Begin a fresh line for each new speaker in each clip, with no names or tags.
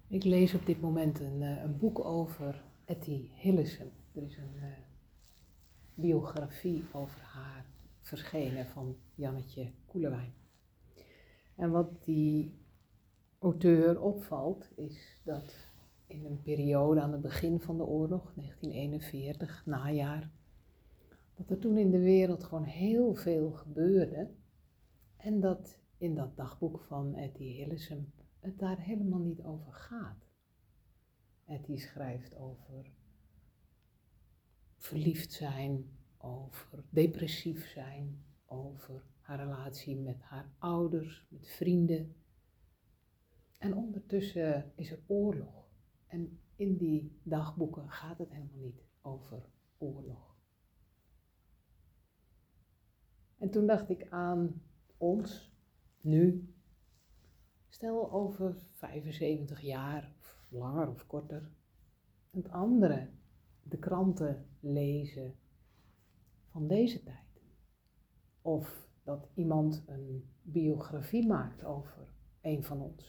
Ik lees op dit moment een boek over Etty Hillesum. Er is een biografie over haar verschenen van Jannetje Koelewijn. En wat die auteur opvalt is dat in een periode aan het begin van de oorlog, 1941, najaar, dat er toen in de wereld gewoon heel veel gebeurde en dat in dat dagboek van Etty Hillesum het daar helemaal niet over gaat. Etty schrijft over verliefd zijn, over depressief zijn, over haar relatie met haar ouders, met vrienden. En ondertussen is er oorlog. En in die dagboeken gaat het helemaal niet over oorlog. En toen dacht ik aan ons, nu. Stel over 75 jaar, of langer of korter, het andere, de kranten lezen van deze tijd. Of dat iemand een biografie maakt over een van ons.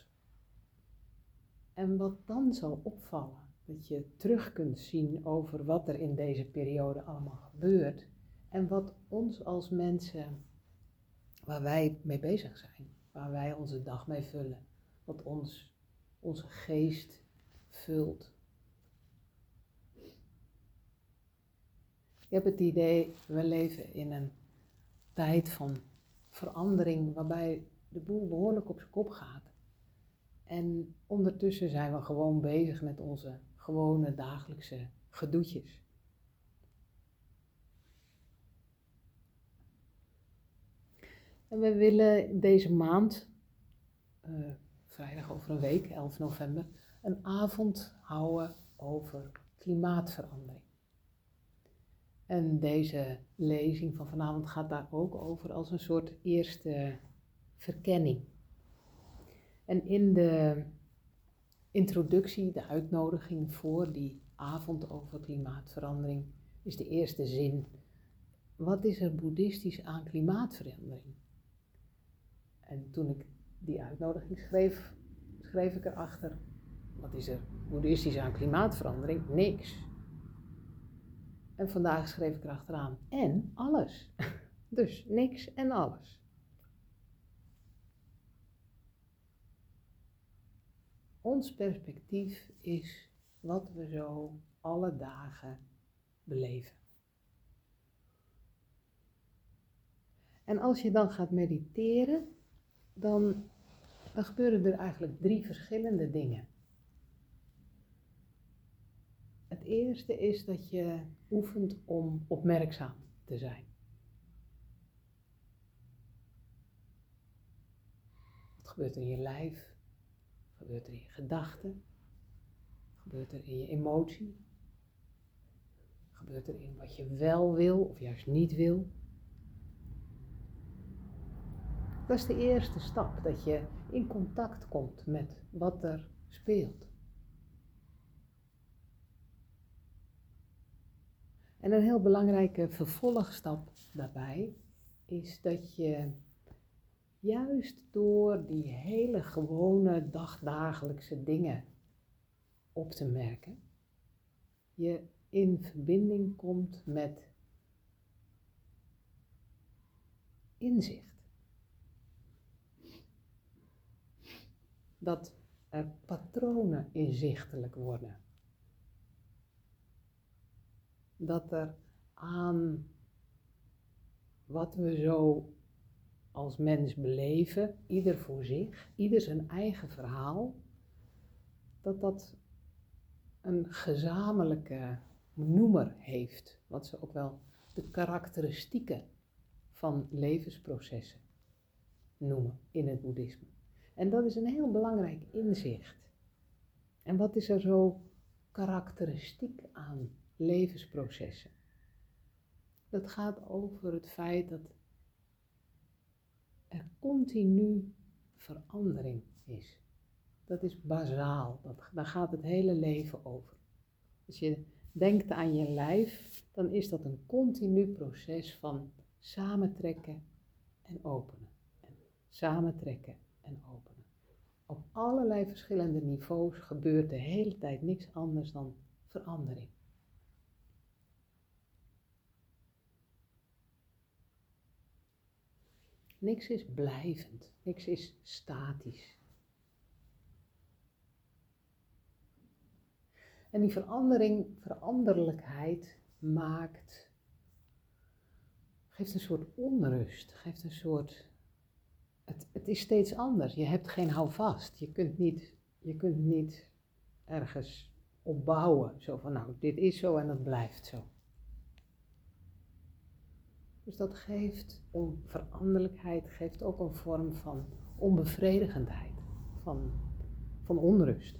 En wat dan zal opvallen, dat je terug kunt zien over wat er in deze periode allemaal gebeurt. En wat ons als mensen, waar wij mee bezig zijn, waar wij onze dag mee vullen. Wat onze geest vult. Ik heb het idee, we leven in een tijd van verandering waarbij de boel behoorlijk op zijn kop gaat. En ondertussen zijn we gewoon bezig met onze gewone dagelijkse gedoetjes. En we willen deze maand, vrijdag over een week, 11 november, een avond houden over klimaatverandering. En deze lezing van vanavond gaat daar ook over als een soort eerste verkenning. En in de introductie, de uitnodiging voor die avond over klimaatverandering, is de eerste zin: wat is er boeddhistisch aan klimaatverandering? En toen ik die uitnodiging schreef, schreef ik erachter: wat is er boeddhistisch aan klimaatverandering? Niks. En vandaag schreef ik erachteraan: en alles. Dus niks en alles. Ons perspectief is wat we zo alle dagen beleven. En als je dan gaat mediteren, dan gebeuren er eigenlijk 3 verschillende dingen. Het eerste is dat je oefent om opmerkzaam te zijn. Wat gebeurt er in je lijf? Wat gebeurt er in je gedachten? Wat gebeurt er in je emotie? Wat gebeurt er in wat je wel wil of juist niet wil? Dat is de eerste stap, dat je in contact komt met wat er speelt. En een heel belangrijke vervolgstap daarbij is dat je juist door die hele gewone dagdagelijkse dingen op te merken, je in verbinding komt met inzicht. Dat er patronen inzichtelijk worden. Dat er aan wat we zo als mens beleven, ieder voor zich, ieder zijn eigen verhaal, dat een gezamenlijke noemer heeft, wat ze ook wel de karakteristieken van levensprocessen noemen in het boeddhisme. En dat is een heel belangrijk inzicht. En wat is er zo karakteristiek aan levensprocessen? Dat gaat over het feit dat er continu verandering is. Dat is bazaal, daar gaat het hele leven over. Als je denkt aan je lijf, dan is dat een continu proces van samentrekken en openen. En samentrekken en openen. Op allerlei verschillende niveaus gebeurt de hele tijd niks anders dan verandering. Niks is blijvend, niks is statisch. En die veranderlijkheid geeft een soort onrust, geeft een soort, het is steeds anders. Je hebt geen houvast, je kunt niet ergens opbouwen, zo van nou, dit is zo en dat blijft zo. Dus dat geeft, veranderlijkheid geeft ook een vorm van onbevredigendheid, van onrust.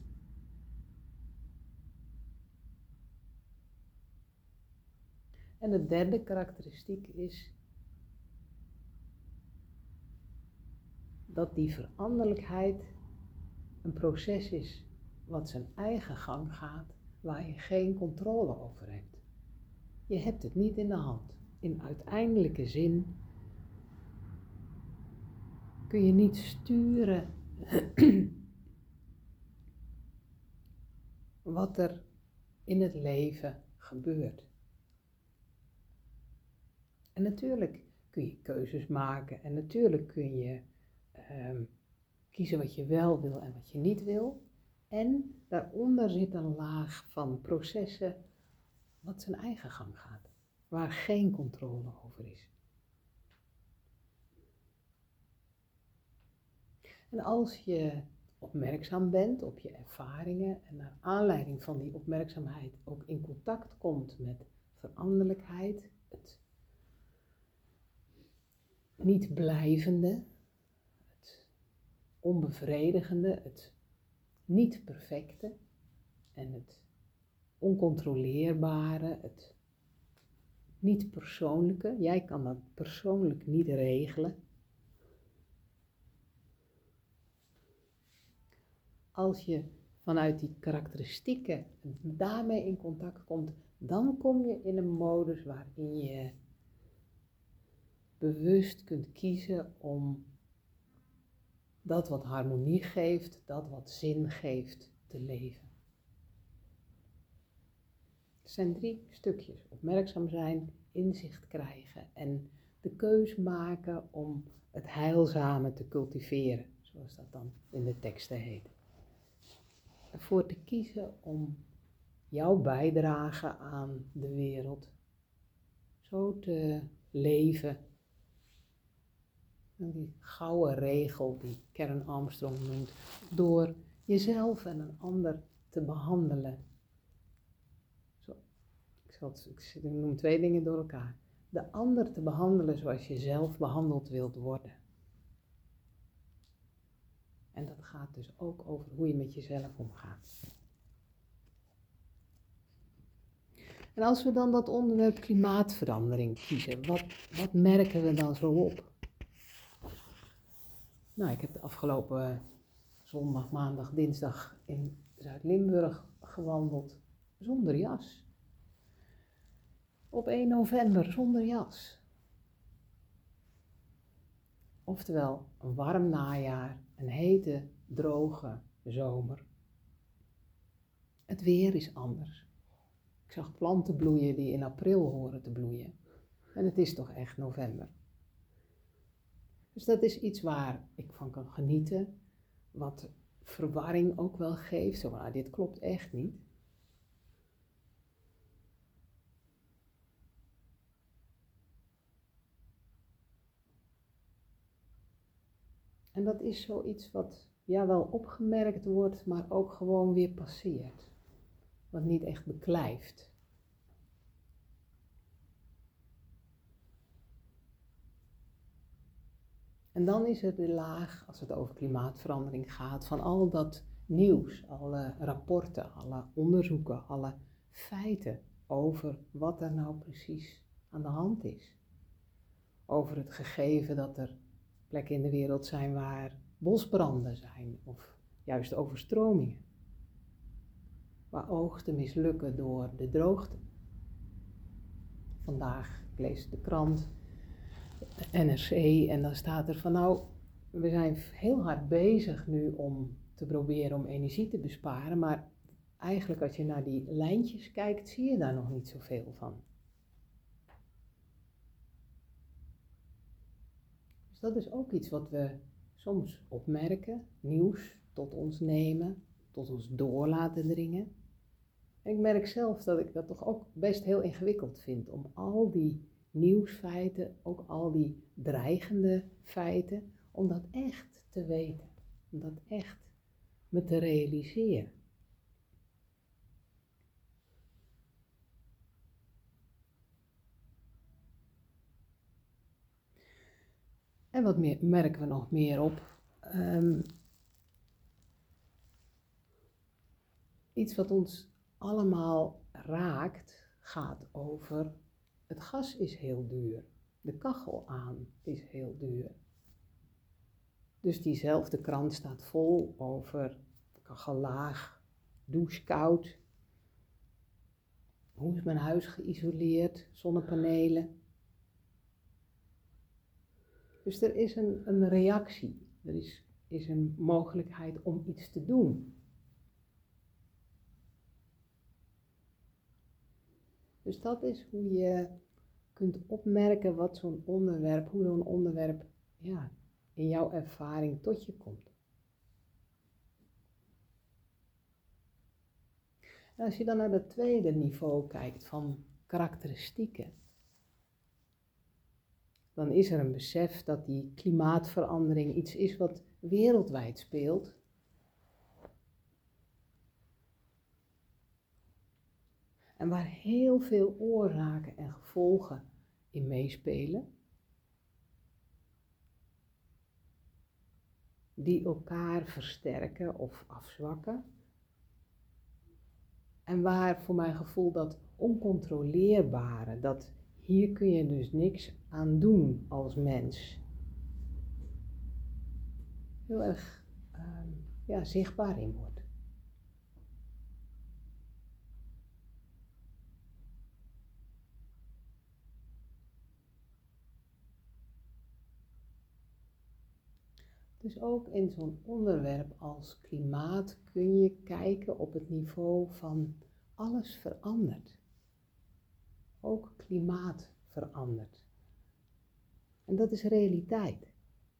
En de derde karakteristiek is dat die veranderlijkheid een proces is wat zijn eigen gang gaat, waar je geen controle over hebt. Je hebt het niet in de hand. In uiteindelijke zin kun je niet sturen wat er in het leven gebeurt. En natuurlijk kun je keuzes maken en natuurlijk kun je kiezen wat je wel wil en wat je niet wil. En daaronder zit een laag van processen wat zijn eigen gang gaat, waar geen controle over is. En als je opmerkzaam bent op je ervaringen en naar aanleiding van die opmerkzaamheid ook in contact komt met veranderlijkheid, het niet blijvende, het onbevredigende, het niet perfecte en het oncontroleerbare, het niet persoonlijke. Jij kan dat persoonlijk niet regelen. Als je vanuit die karakteristieken daarmee in contact komt, dan kom je in een modus waarin je bewust kunt kiezen om dat wat harmonie geeft, dat wat zin geeft, te leven. Het zijn 3 stukjes. Opmerkzaam zijn, inzicht krijgen en de keus maken om het heilzame te cultiveren, zoals dat dan in de teksten heet. Ervoor te kiezen om jouw bijdrage aan de wereld zo te leven. En die gouden regel die Karen Armstrong noemt, door jezelf en een ander te behandelen. Ik noem 2 dingen door elkaar. De ander te behandelen zoals je zelf behandeld wilt worden. En dat gaat dus ook over hoe je met jezelf omgaat. En als we dan dat onderwerp klimaatverandering kiezen, wat merken we dan zo op? Nou, ik heb de afgelopen zondag, maandag, dinsdag in Zuid-Limburg gewandeld zonder jas. Op 1 november zonder jas. Oftewel, een warm najaar, een hete, droge zomer. Het weer is anders. Ik zag planten bloeien die in april horen te bloeien. En het is toch echt november. Dus dat is iets waar ik van kan genieten, wat verwarring ook wel geeft. Zo van, dit klopt echt niet. En dat is zoiets wat wel opgemerkt wordt, maar ook gewoon weer passeert. Wat niet echt beklijft. En dan is er de laag, als het over klimaatverandering gaat, van al dat nieuws, alle rapporten, alle onderzoeken, alle feiten over wat er nou precies aan de hand is. Over het gegeven dat er plekken in de wereld zijn waar bosbranden zijn of juist overstromingen. Waar oogsten mislukken door de droogte. Vandaag, ik lees de krant, de NRC, en dan staat er van We zijn heel hard bezig nu om te proberen om energie te besparen, maar eigenlijk als je naar die lijntjes kijkt, zie je daar nog niet zoveel van. Dus dat is ook iets wat we soms opmerken, nieuws tot ons nemen, tot ons door laten dringen. En ik merk zelf dat ik dat toch ook best heel ingewikkeld vind om al die nieuwsfeiten, ook al die dreigende feiten, om dat echt te weten, om dat echt me te realiseren. En wat meer, merken we nog meer op? Iets wat ons allemaal raakt, gaat over het gas is heel duur. De kachel aan is heel duur. Dus diezelfde krant staat vol over kachel laag, douche koud. Hoe is mijn huis geïsoleerd, zonnepanelen. Dus er is een reactie, er is een mogelijkheid om iets te doen. Dus dat is hoe je kunt opmerken wat zo'n onderwerp, hoe zo'n onderwerp in jouw ervaring tot je komt. En als je dan naar het tweede niveau kijkt van karakteristieken, dan is er een besef dat die klimaatverandering iets is wat wereldwijd speelt. En waar heel veel oorzaken en gevolgen in meespelen. Die elkaar versterken of afzwakken. En waar voor mijn gevoel dat oncontroleerbare, dat hier kun je dus niks aan doen als mens, heel erg zichtbaar in wordt. Dus ook in zo'n onderwerp als klimaat kun je kijken op het niveau van alles verandert. Ook klimaat verandert. En dat is realiteit.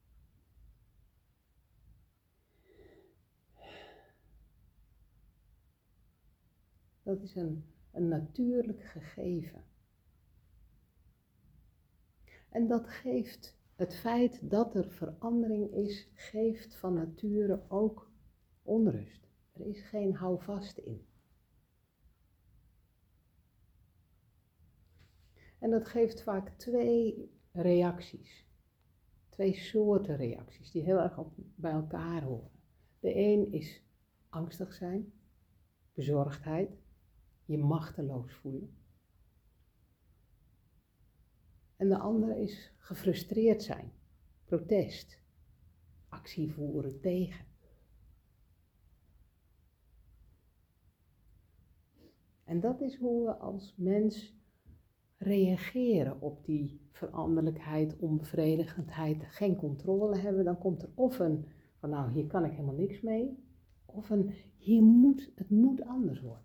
Dat is een natuurlijk gegeven. En dat geeft, het feit dat er verandering is, geeft van nature ook onrust. Er is geen houvast in. En dat geeft vaak twee reacties. Twee soorten reacties die heel erg bij elkaar horen. De een is angstig zijn, bezorgdheid, je machteloos voelen. En de andere is gefrustreerd zijn, protest, actie voeren tegen. En dat is hoe we als mens reageren op die veranderlijkheid, onbevredigendheid, geen controle hebben. Dan komt er of een van nou, hier kan ik helemaal niks mee, of een het moet anders worden.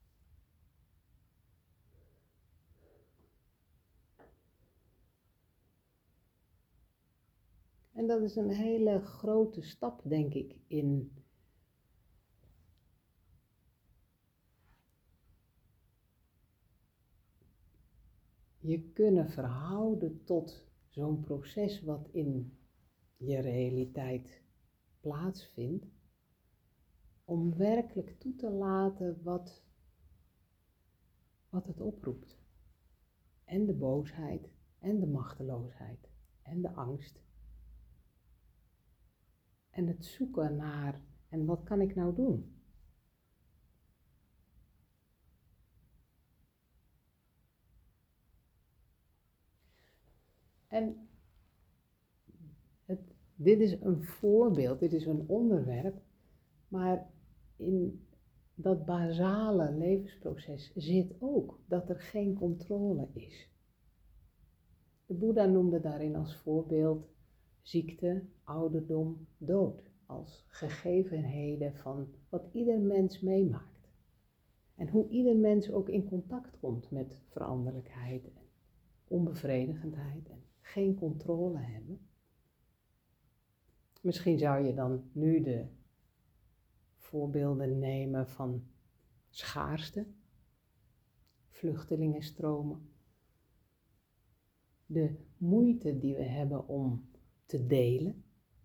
En dat is een hele grote stap, denk ik, in je kunnen verhouden tot zo'n proces wat in je realiteit plaatsvindt, om werkelijk toe te laten wat het oproept. En de boosheid, en de machteloosheid, en de angst. En het zoeken naar, en wat kan ik nou doen? En dit is een voorbeeld, dit is een onderwerp, maar in dat basale levensproces zit ook dat er geen controle is. De Boeddha noemde daarin als voorbeeld ziekte, ouderdom, dood als gegevenheden van wat ieder mens meemaakt. En hoe ieder mens ook in contact komt met veranderlijkheid en onbevredigendheid en geen controle hebben. Misschien zou je dan nu de voorbeelden nemen van schaarste, vluchtelingenstromen, de moeite die we hebben om te delen.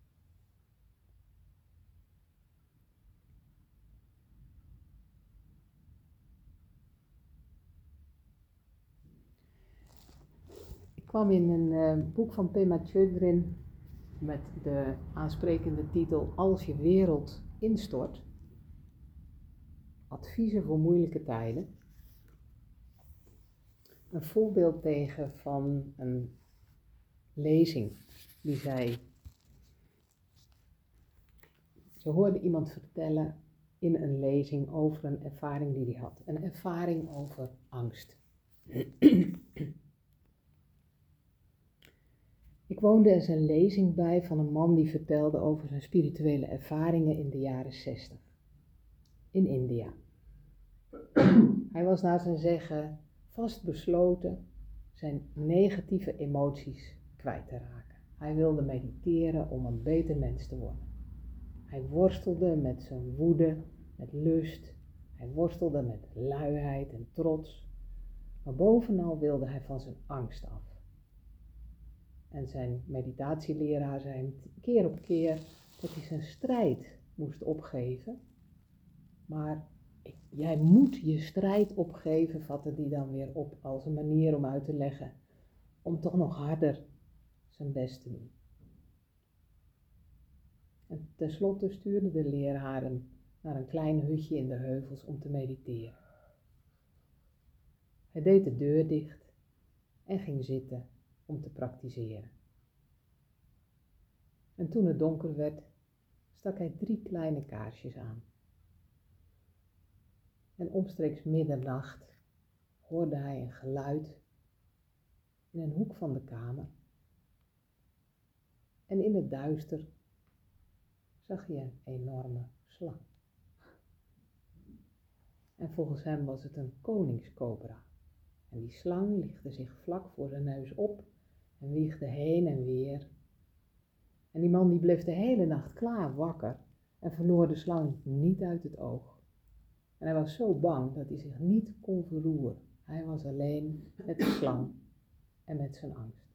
Ik kwam in een boek van Pema Chodron met de aansprekende titel Als je wereld instort, adviezen voor moeilijke tijden, een voorbeeld tegen van een lezing die ze hoorde iemand vertellen in een lezing over een ervaring die hij had. Een ervaring over angst. Ik woonde eens een lezing bij van een man die vertelde over zijn spirituele ervaringen in de jaren 60. In India. Hij was naar zijn zeggen vastbesloten zijn negatieve emoties kwijt te raken. Hij wilde mediteren om een beter mens te worden. Hij worstelde met zijn woede, met lust. Hij worstelde met luiheid en trots. Maar bovenal wilde hij van zijn angst af. En zijn meditatieleraar zei hem keer op keer dat hij zijn strijd moest opgeven. Maar jij moet je strijd opgeven, vatte hij dan weer op als een manier om uit te leggen. Om toch nog harder zijn best te doen. En tenslotte stuurde de leraar hem naar een klein hutje in de heuvels om te mediteren. Hij deed de deur dicht en ging zitten om te praktiseren. En toen het donker werd, stak hij 3 kleine kaarsjes aan. En omstreeks middernacht hoorde hij een geluid in een hoek van de kamer. En in het duister zag hij een enorme slang. En volgens hem was het een koningscobra. En die slang lichtte zich vlak voor zijn neus op en wiegde heen en weer. En die man die bleef de hele nacht klaar wakker en verloor de slang niet uit het oog. En hij was zo bang dat hij zich niet kon verroeren. Hij was alleen met de slang en met zijn angst.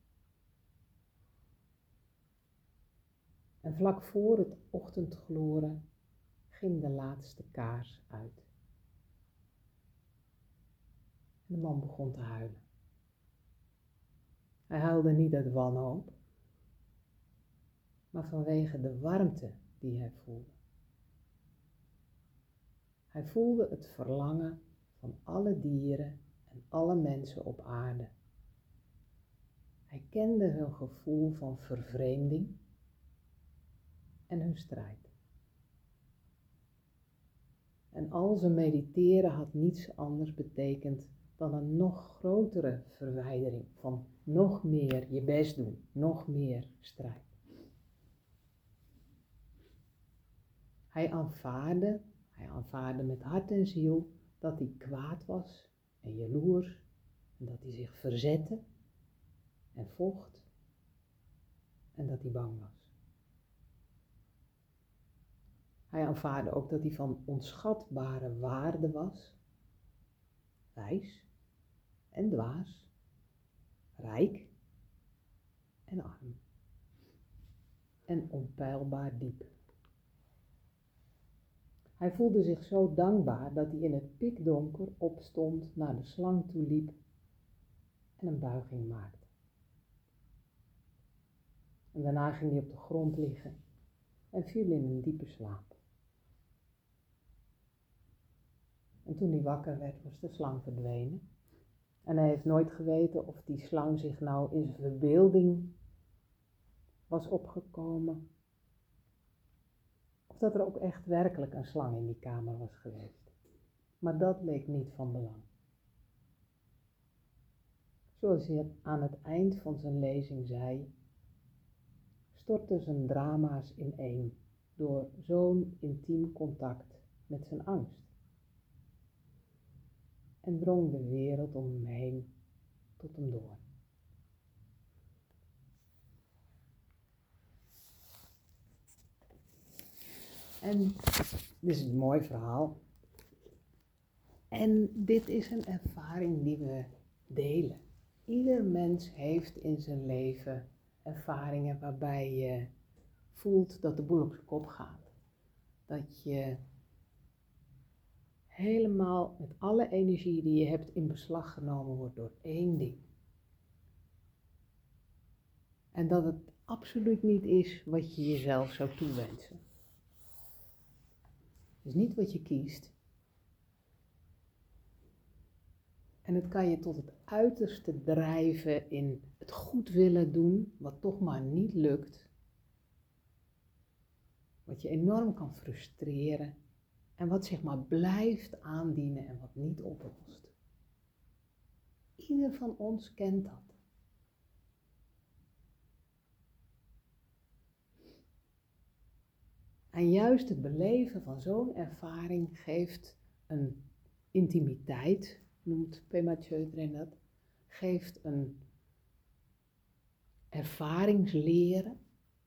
En vlak voor het ochtendgloren ging de laatste kaars uit. En de man begon te huilen. Hij huilde niet uit wanhoop, maar vanwege de warmte die hij voelde. Hij voelde het verlangen van alle dieren en alle mensen op aarde. Hij kende hun gevoel van vervreemding en hun strijd. En al zijn mediteren had niets anders betekend dan een nog grotere verwijdering van nog meer je best doen, nog meer strijd. Hij aanvaarde met hart en ziel dat hij kwaad was en jaloers en dat hij zich verzette en vocht en dat hij bang was. Hij aanvaarde ook dat hij van onschatbare waarde was, wijs en dwaas, rijk en arm en onpeilbaar diep. Hij voelde zich zo dankbaar dat hij in het pikdonker opstond, naar de slang toe liep en een buiging maakte. En daarna ging hij op de grond liggen en viel in een diepe slaap. En toen hij wakker werd, was de slang verdwenen. En hij heeft nooit geweten of die slang zich nou in zijn verbeelding was opgekomen. Of dat er ook echt werkelijk een slang in die kamer was geweest. Maar dat leek niet van belang. Zoals hij aan het eind van zijn lezing zei, stortte zijn drama's ineen door zo'n intiem contact met zijn angst. En drong de wereld om hem heen tot hem door. En dit is een mooi verhaal. En dit is een ervaring die we delen. Ieder mens heeft in zijn leven ervaringen waarbij je voelt dat de boel op zijn kop gaat. Dat je helemaal met alle energie die je hebt in beslag genomen wordt door één ding. En dat het absoluut niet is wat je jezelf zou toewensen. Het is niet wat je kiest. En het kan je tot het uiterste drijven in het goed willen doen, wat toch maar niet lukt. Wat je enorm kan frustreren en wat zich maar blijft aandienen en wat niet oplost. Ieder van ons kent dat. En juist het beleven van zo'n ervaring geeft een intimiteit, noemt Pema Chodron dat, geeft een ervaringsleren,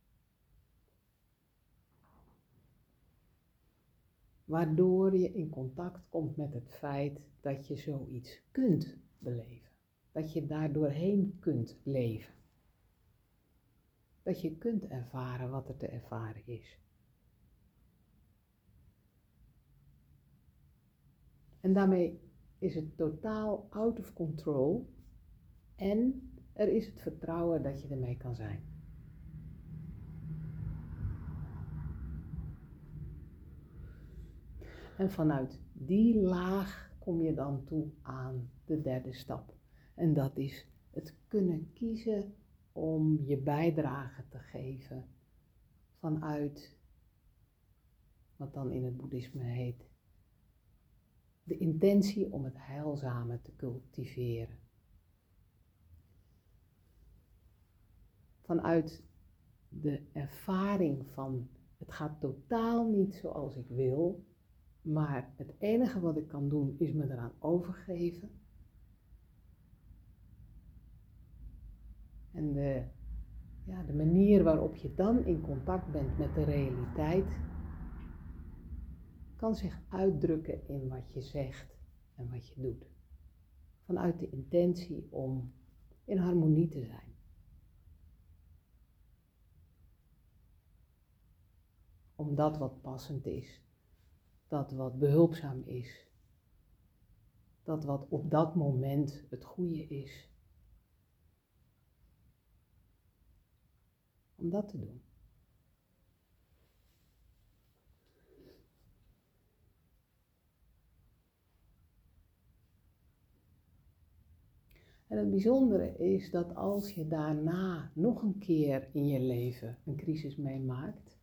waardoor je in contact komt met het feit dat je zoiets kunt beleven. Dat je daar doorheen kunt leven. Dat je kunt ervaren wat er te ervaren is. En daarmee is het totaal out of control en er is het vertrouwen dat je ermee kan zijn. En vanuit die laag kom je dan toe aan de derde stap. En dat is het kunnen kiezen om je bijdrage te geven vanuit wat dan in het boeddhisme heet de intentie om het heilzame te cultiveren. Vanuit de ervaring van het gaat totaal niet zoals ik wil, maar het enige wat ik kan doen is me eraan overgeven. En de manier waarop je dan in contact bent met de realiteit kan zich uitdrukken in wat je zegt en wat je doet. Vanuit de intentie om in harmonie te zijn. Om dat wat passend is, dat wat behulpzaam is, dat wat op dat moment het goede is. Om dat te doen. En het bijzondere is dat als je daarna nog een keer in je leven een crisis meemaakt,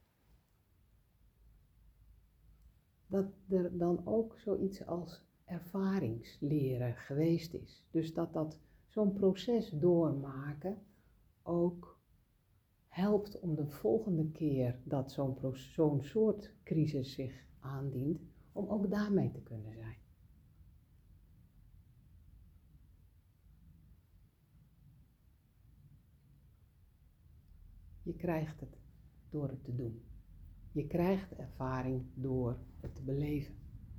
dat er dan ook zoiets als ervaringsleren geweest is. Dus dat zo'n proces doormaken ook helpt om de volgende keer dat zo'n soort crisis zich aandient, om ook daarmee te kunnen zijn. Je krijgt het door het te doen. Je krijgt ervaring door het te beleven.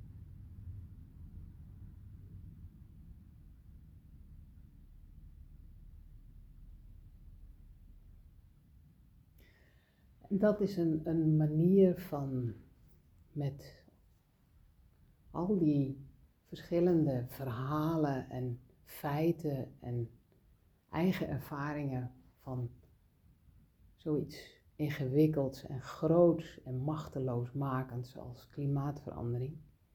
Dat is een manier van met al die verschillende verhalen en feiten en eigen ervaringen van zoiets ingewikkelds en groots en machteloosmakends als klimaatverandering.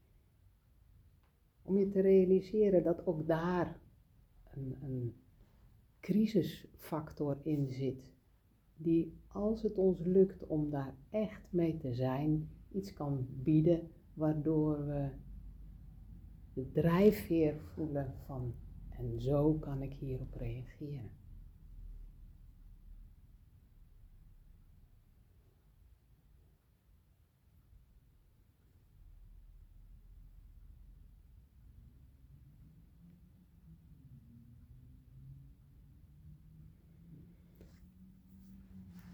Om je te realiseren dat ook daar een crisisfactor in zit. Die, als het ons lukt om daar echt mee te zijn, iets kan bieden waardoor we de drijfveer voelen van en zo kan ik hierop reageren.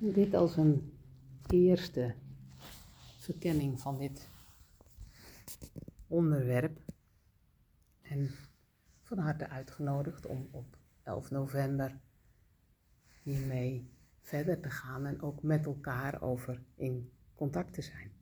Dit als een eerste verkenning van dit onderwerp. En van harte uitgenodigd om op 11 november hiermee verder te gaan en ook met elkaar over in contact te zijn.